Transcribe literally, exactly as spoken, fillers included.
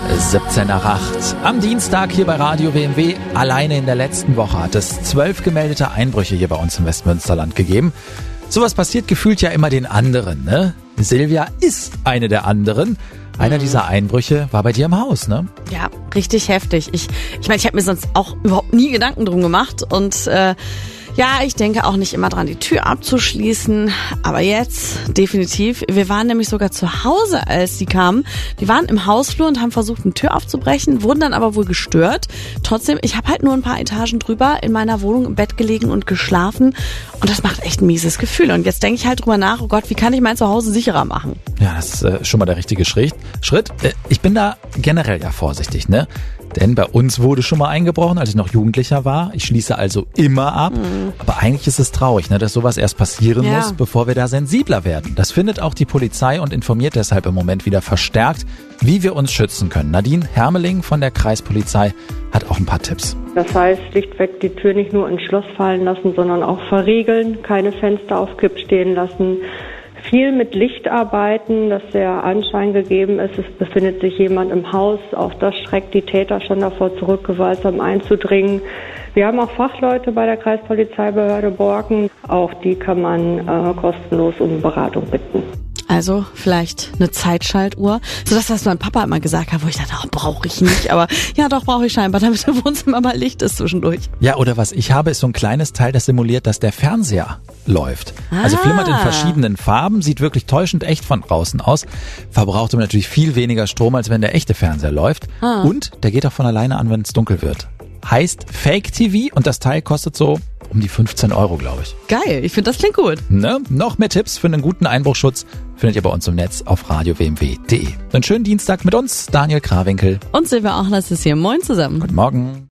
siebzehn nach acht. Am Dienstag hier bei Radio W M W. Alleine in der letzten Woche hat es zwölf gemeldete Einbrüche hier bei uns im Westmünsterland gegeben. Sowas passiert gefühlt ja immer den anderen, ne? Silvia ist eine der anderen. Einer dieser Einbrüche war bei dir im Haus, ne? Ja, richtig heftig. Ich ich meine, ich habe mir sonst auch überhaupt nie Gedanken drum gemacht. Und äh, ja, ich denke auch nicht immer dran, die Tür abzuschließen. Aber jetzt definitiv. Wir waren nämlich sogar zu Hause, als die kamen. Die waren im Hausflur und haben versucht, eine Tür aufzubrechen, wurden dann aber wohl gestört. Trotzdem, ich habe halt nur ein paar Etagen drüber in meiner Wohnung im Bett gelegen und geschlafen. Und das macht echt ein mieses Gefühl. Und jetzt denke ich halt drüber nach, oh Gott, wie kann ich mein Zuhause sicherer machen? Ja, das ist äh, schon mal der richtige Schritt. Schritt. Äh, ich bin da generell ja vorsichtig, ne? Denn bei uns wurde schon mal eingebrochen, als ich noch Jugendlicher war. Ich schließe also immer ab. Mhm. Aber eigentlich ist es traurig, ne, dass sowas erst passieren ja. muss, bevor wir da sensibler werden. Das findet auch die Polizei und informiert deshalb im Moment wieder verstärkt, wie wir uns schützen können. Nadine Hermeling von der Kreispolizei hat auch ein paar Tipps. Das heißt, schlichtweg die Tür nicht nur ins Schloss fallen lassen, sondern auch verriegeln, keine Fenster auf Kipp stehen lassen. Viel mit Licht arbeiten, dass der Anschein gegeben ist, es befindet sich jemand im Haus. Auch das schreckt die Täter schon davor zurück, gewaltsam einzudringen. Wir haben auch Fachleute bei der Kreispolizeibehörde Borken. Auch die kann man äh, kostenlos um Beratung bitten. Also vielleicht eine Zeitschaltuhr. So das, was mein Papa immer gesagt hat, wo ich dachte, oh, brauche ich nicht. Aber ja, doch brauche ich scheinbar, damit im Wohnzimmer mal Licht ist zwischendurch. Ja, oder was ich habe, ist so ein kleines Teil, das simuliert, dass der Fernseher läuft. Ah. Also flimmert in verschiedenen Farben, sieht wirklich täuschend echt von draußen aus. Verbraucht aber natürlich viel weniger Strom, als wenn der echte Fernseher läuft. Ah. Und der geht auch von alleine an, wenn es dunkel wird. Heißt Fake T V und das Teil kostet so um die fünfzehn Euro, glaube ich. Geil, ich finde, das klingt gut. Ne? Noch mehr Tipps für einen guten Einbruchschutz findet ihr bei uns im Netz auf radio w m w punkt d e. Einen schönen Dienstag mit uns, Daniel Krawinkel. Und Silvia Achlers ist hier. Moin zusammen. Guten Morgen.